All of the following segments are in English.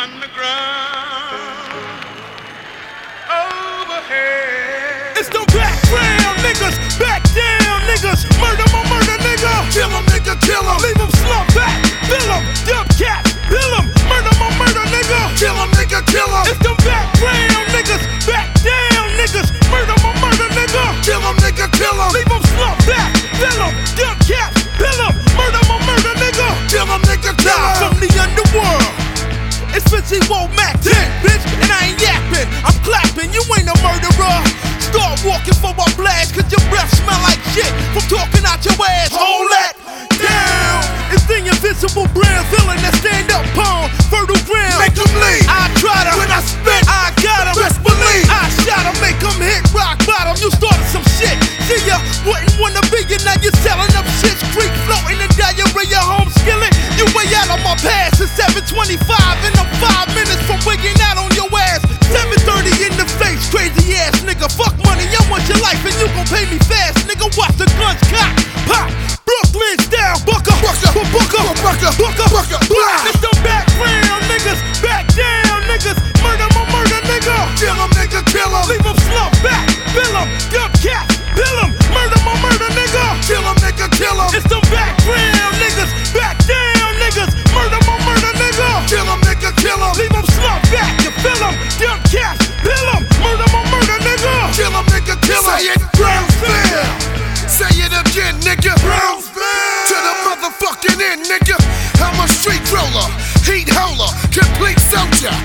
underground, overhead. It's the background niggas, back down niggas, murder my murder nigga. Kill 'em nigga, kill 'em, leave 'em slump back, fill 'em, dump cats, pill 'em, murder my murder nigga. Kill 'em nigga, kill 'em. It's the background niggas, back down niggas, murder my murder nigga. Kill 'em nigga, kill 'em, leave 'em slump back, fill 'em, dump cats, pill 'em, murder my murder nigga. Kill 'em nigga, kill 'em. From the underworld. It's Fitzy Womack 10, bitch, and I ain't yapping. I'm clapping, you ain't a murderer. Start walking for my blast, cause your breath smell like shit from talking out your ass. Hold that down. It's the invisible brand villain that stand up on fertile ground. Make them leave. I try to, when I spit, I got 'em. Best believe. I shot 'em, make 'em hit rock bottom. You started some shit. See ya, wouldn't wanna be you, now you're selling up shit. Street floating and diarrhea home skillet. You way out on my pass, it's 7:25 and I'm 5 minutes from wigging out on your ass. 7:30 in the face, crazy ass nigga. Fuck money, I want your life and you gon' pay me fast. Nigga, watch the guns cock, pop. Brooklyn style, bucker, bucker, bucker, bucker, bucker, bucker, blah. It's the background niggas, back down niggas, murder my murder nigga. Kill 'em nigga, kill 'em, leave 'em slump back, fill 'em, dump cats, pill 'em, murder my murder nigga. Kill 'em nigga, kill 'em. It's the background niggas, back down niggas, murder my murder nigga. Kill 'em nigga, kill 'em, leave 'em slump back, you fill 'em, dump cats, pill 'em, murder my murder nigga. Kill 'em nigga, kill 'em. Say it, Brownsville. Say it again, nigga. Brownsville. To the motherfucking end, nigga. I'm a street roller, heat holder, complete soldier.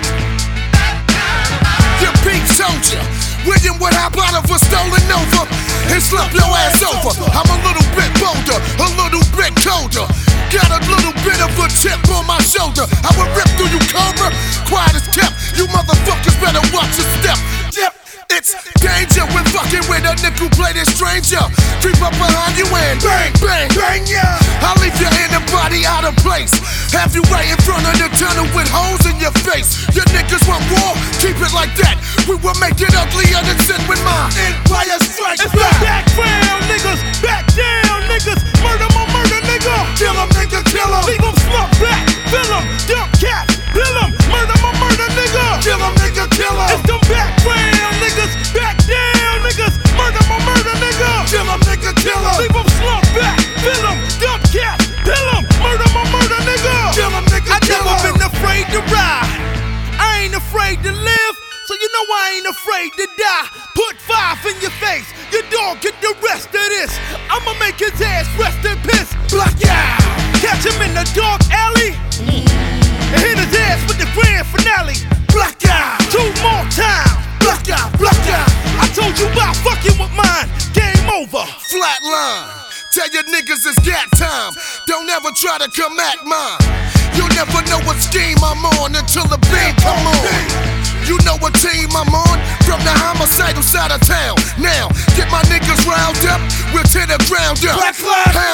Your peak soldier. William would hop out of a stolen over and slump your ass over. I'm a little bit bolder, a little bit colder. Got a little bit of a chip on my shoulder. I will rip through you, Cobra. Quiet as kept. You motherfuckers better watch your step. Yep. It's danger when fucking with a nickel-plated stranger. Creep up behind you and bang, bang, bang, yeah. I'll leave your inner body out of place. Have you right in front of the tunnel with holes in your face. Your niggas want war, keep it like that. We will make it uglier than sin when my empire strikes back. It's the background niggas, back down niggas, murder my murder nigga. Kill 'em nigga, kill 'em, leave 'em slump back, fill 'em, dump cats, pill 'em, murder my murder nigga. Kill 'em nigga, kill 'em. It's the background niggas, back down niggas, murder my murder nigga. Kill 'em nigga, kill 'em, leave 'em slump back, fill 'em, dump cats, pill 'em, murder my murder nigga. Kill 'em nigga, kill 'em. I never been afraid to ride, I ain't afraid to live, so you know I ain't afraid to die. Put 5 in your face, your dog get the rest of this. I'ma make his ass rest in piss. Black out, catch him in the dark alley, and hit his ass with the grand finale. Black out, 2 more times. Black out, black out. I told you about fucking with mine. Game over. Flatline. Tell your niggas it's gat time. Don't ever try to come at mine. You'll never know what scheme I'm on until the beat come on. You know what team I'm on? From the homicidal side of town. Now, get my niggas riled up, we'll tear the ground up.